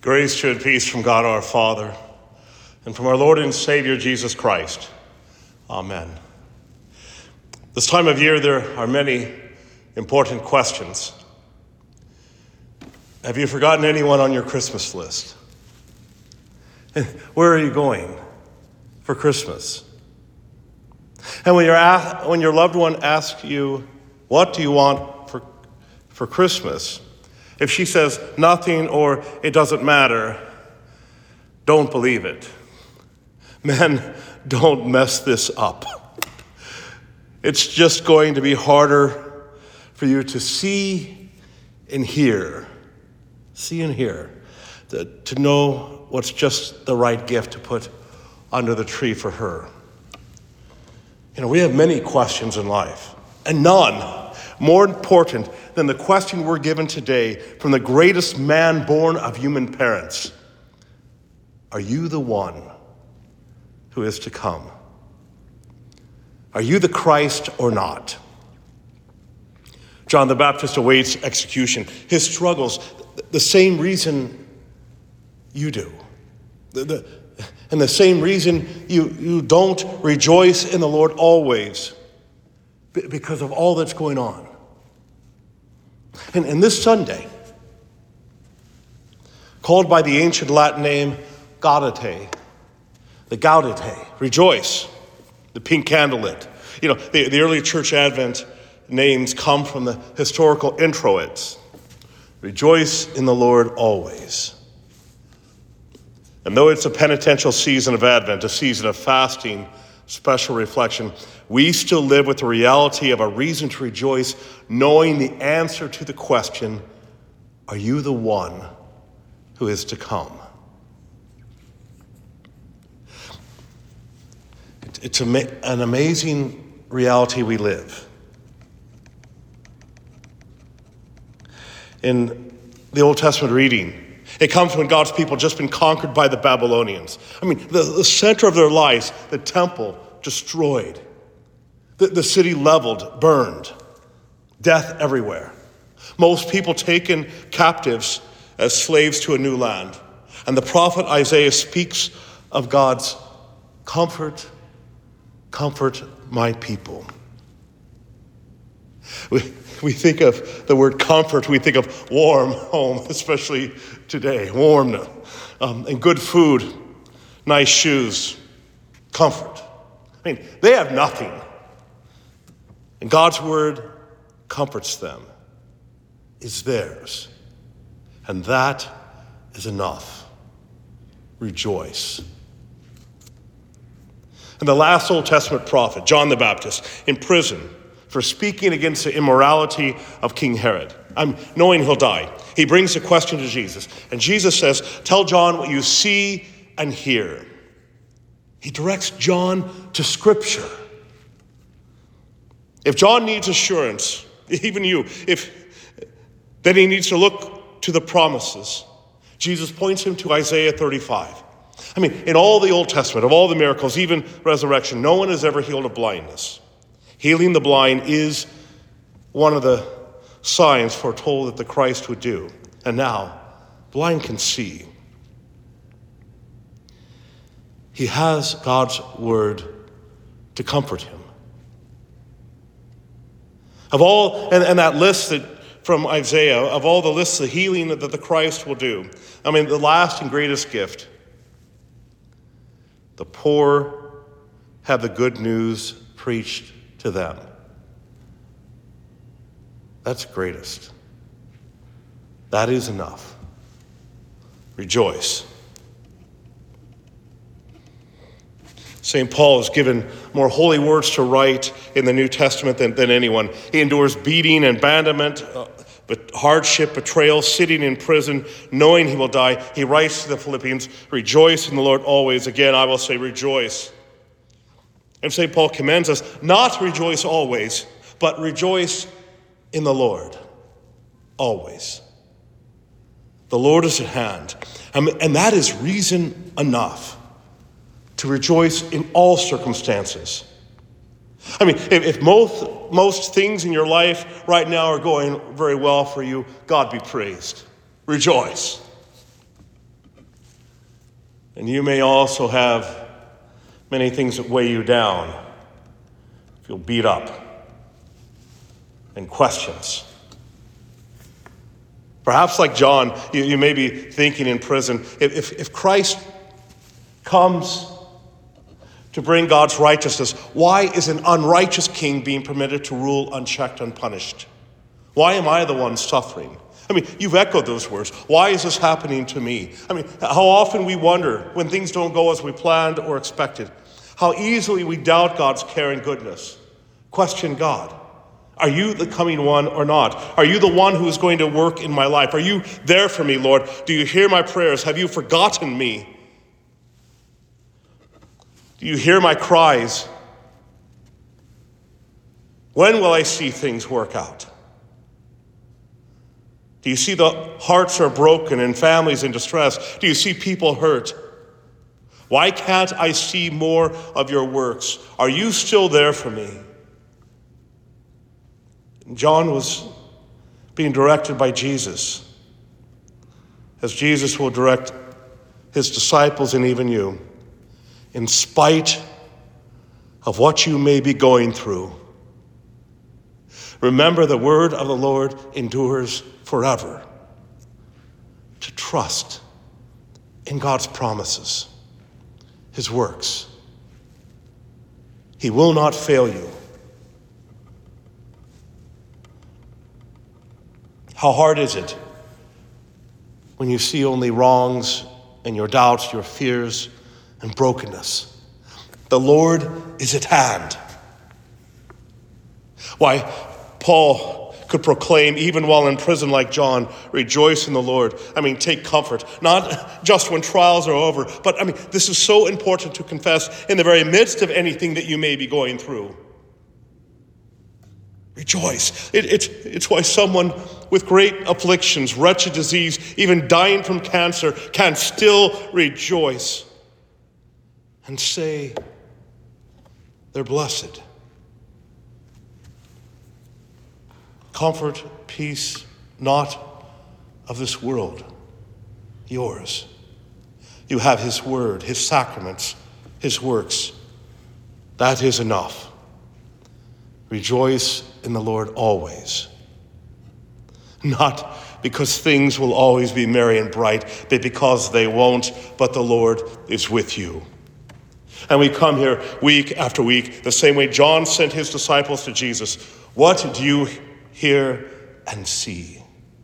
Grace to and peace from God our Father and from our Lord and Savior Jesus Christ. Amen. This time of year there are many important questions. Have you forgotten anyone on your Christmas list? Where are you going for Christmas? And when your loved one asks you, what do you want for Christmas? If she says nothing or it doesn't matter, don't believe it. Men, don't mess this up. It's just going to be harder for you to see and hear, to know what's just the right gift to put under the tree for her. We have many questions in life, and none more important than the question we're given today from the greatest man born of human parents. Are you the one who is to come? Are you the Christ or not? John the Baptist awaits execution. His struggles, the same reason you do. And the same reason you don't rejoice in the Lord always, because of all that's going on. And this Sunday, called by the ancient Latin name Gaudete, the Gaudete, rejoice, the pink candlelit. The early church Advent names come from the historical introits. Rejoice in the Lord always. And though it's a penitential season of Advent, a season of fasting, special reflection, we still live with the reality of a reason to rejoice, knowing the answer to the question, are you the one who is to come? It's an amazing reality we live. In the Old Testament reading, it comes when God's people just been conquered by the Babylonians. The center of their lives, the temple destroyed, the city leveled, burned, death everywhere. Most people taken captives as slaves to a new land. And the prophet Isaiah speaks of God's comfort my people. We think of the word comfort, we think of warm home, especially today, warm and good food, nice shoes, comfort. They have nothing. And God's word comforts them, is theirs. And that is enough. Rejoice. And the last Old Testament prophet, John the Baptist, in prison for speaking against the immorality of King Herod, knowing he'll die, he brings a question to Jesus. And Jesus says, tell John what you see and hear. He directs John to Scripture. If John needs assurance, even you, then he needs to look to the promises. Jesus points him to Isaiah 35. In all the Old Testament, of all the miracles, even resurrection, no one has ever healed of blindness. Healing the blind is one of the signs foretold that the Christ would do. And now, blind can see. He has God's word to comfort him. Of all, and that list from Isaiah, of all the lists of healing that the Christ will do, the last and greatest gift, the poor have the good news preached to them. That's greatest. That is enough. Rejoice. St. Paul is given more holy words to write in the New Testament than anyone. He endures beating and abandonment, but hardship, betrayal, sitting in prison, knowing he will die. He writes to the Philippians, rejoice in the Lord always. Again, I will say rejoice. And St. Paul commends us not to rejoice always, but rejoice in the Lord always. The Lord is at hand. And that is reason enough to rejoice in all circumstances. If most things in your life right now are going very well for you, God be praised. Rejoice. And you may also have many things that weigh you down. Feel beat up and questions. Perhaps like John, you may be thinking in prison, if Christ comes to bring God's righteousness, why is an unrighteous king being permitted to rule unchecked, unpunished? Why am I the one suffering? I mean, you've echoed those words. Why is this happening to me? I mean, how often we wonder when things don't go as we planned or expected. How easily we doubt God's care and goodness. Question God. Are you the coming one or not? Are you the one who is going to work in my life? Are you there for me, Lord? Do you hear my prayers? Have you forgotten me? Do you hear my cries? When will I see things work out? Do you see the hearts are broken and families in distress? Do you see people hurt? Why can't I see more of your works? Are you still there for me? John was being directed by Jesus, as Jesus will direct his disciples and even you. In spite of what you may be going through, remember the word of the Lord endures forever. To trust in God's promises, his works. He will not fail you. How hard is it when you see only wrongs and your doubts, your fears, and brokenness? The Lord is at hand. Why, Paul could proclaim, even while in prison like John, rejoice in the Lord. I mean, take comfort, not just when trials are over, but I mean, this is so important to confess in the very midst of anything that you may be going through. Rejoice. It's why someone with great afflictions, wretched disease, even dying from cancer, can still rejoice and say they're blessed. Comfort, peace, not of this world, yours. You have his word, his sacraments, his works. That is enough. Rejoice in the Lord always. Not because things will always be merry and bright, but because they won't, but the Lord is with you. And we come here week after week, the same way John sent his disciples to Jesus. What do you hear and see?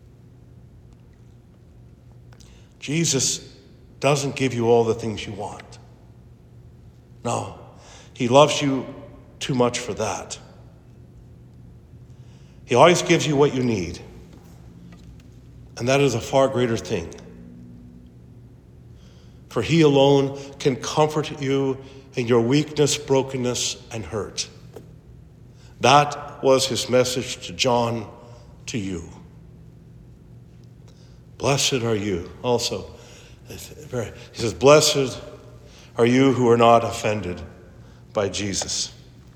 Jesus doesn't give you all the things you want. No, he loves you too much for that. He always gives you what you need. And that is a far greater thing. For he alone can comfort you in your weakness, brokenness, and hurt. That was his message to John, to you. Blessed are you. Also, he says, blessed are you who are not offended by Jesus.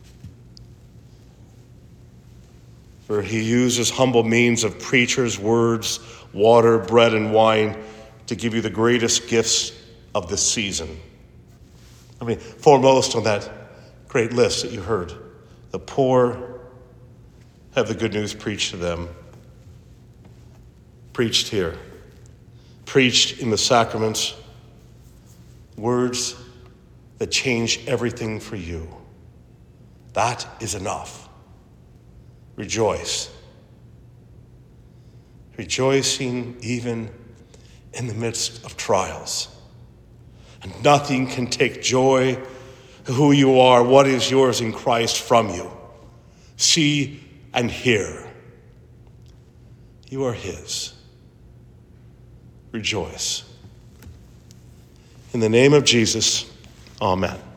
For he uses humble means of preachers, words, water, bread, and wine to give you the greatest gifts of this season. I mean, foremost on that great list that you heard, the poor have the good news preached to them. Preached here. Preached in the sacraments. Words that change everything for you. That is enough. Rejoice. Rejoicing even in the midst of trials. And nothing can take joy, who you are, what is yours in Christ from you. See and hear. You are his. Rejoice. In the name of Jesus, amen.